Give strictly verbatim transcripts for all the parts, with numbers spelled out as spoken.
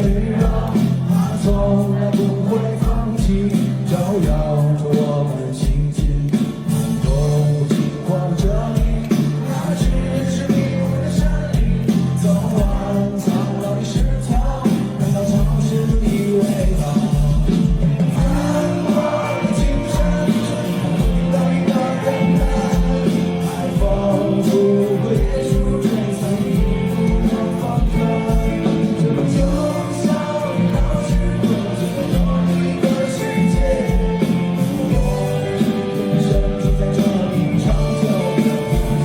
围绕，它从来不会放弃，照耀着我们心情。动物经过这里，那只是迷雾的山林，走完苍老的石桥，感到城市的味道。繁华的精神，遇到一个人们，海风拂过椰树吹散一路的风尘，这里就像一道时光，只有一个世界，我的身体在这里长久的。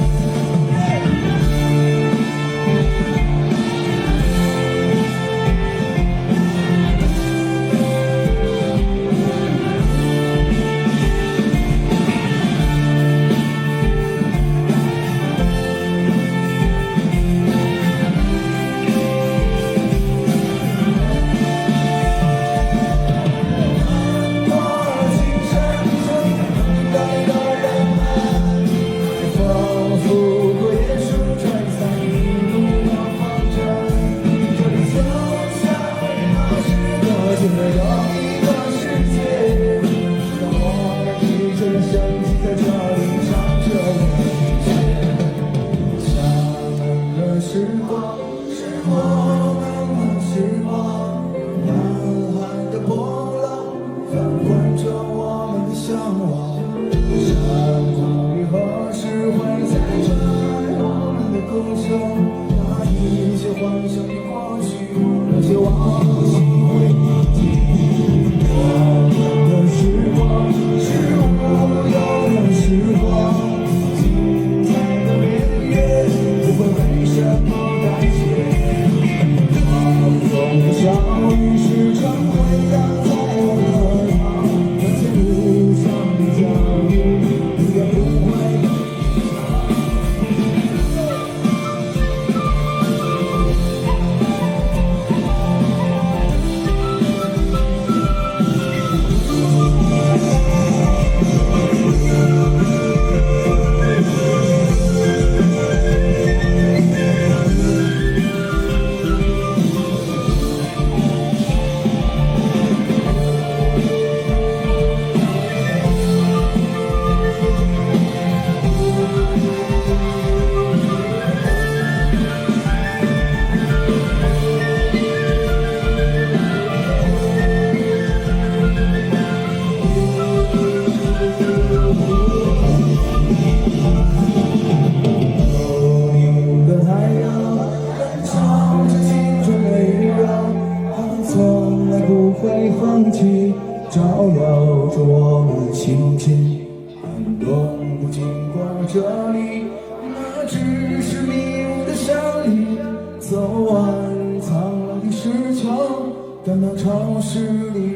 时光，是我们的时光，南海的波浪翻滚着我们的向往。山谷里何时会再传来我们的歌声？那一些幻想的过去，那些往昔回忆。我们的时光是无忧的时光，精彩的年月不会为什么改写。放纵的笑语时常回荡在我耳旁，那些路上的脚印永远不会。会放弃，照耀着我们心情。寒冬不经过这里，那只是迷雾的山林。走完苍老的石桥，感到潮湿里